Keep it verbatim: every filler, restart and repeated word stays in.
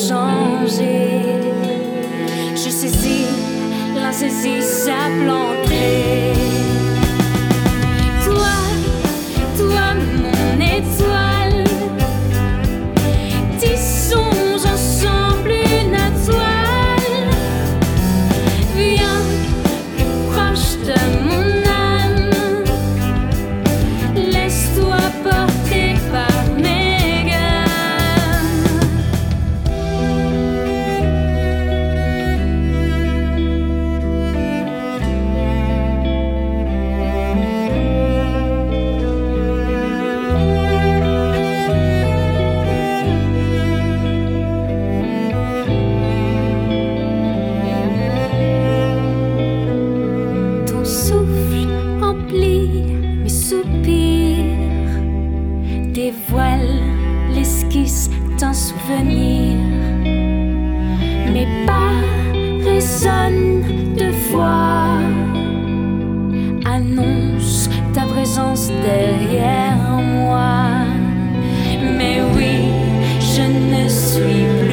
changer. Je saisis l'insaisissable entrée. Toi, toi mon étoile, tissons ensemble une toile. Viens plus proche de mon âme, laisse-toi porter par mes gammes. Ton souffle emplit mes soupirs, dévoile l'esquisse d'un souvenir. Mes pas résonnent de voix, annonce ta présence derrière moi. Mais oui, je ne suis